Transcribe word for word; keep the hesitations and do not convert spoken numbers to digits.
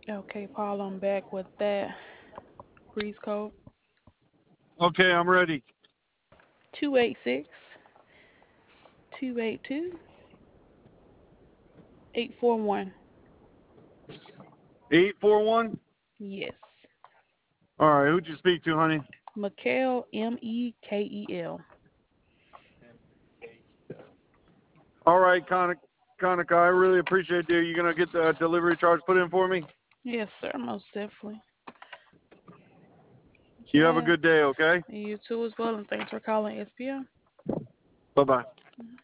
Okay, Paul, I'm back with that. Breeze code Okay, I'm ready. two eight six, two eight two, eight four one. eight four one? Yes. All right, who'd you speak to, honey? Mekel, M E K E L. All right, Konica, Konica, I really appreciate you. You going to get the delivery charge put in for me? Yes, sir, most definitely. You have a Okay. good day, okay? You too as well, and thanks for calling S P M. Bye-bye.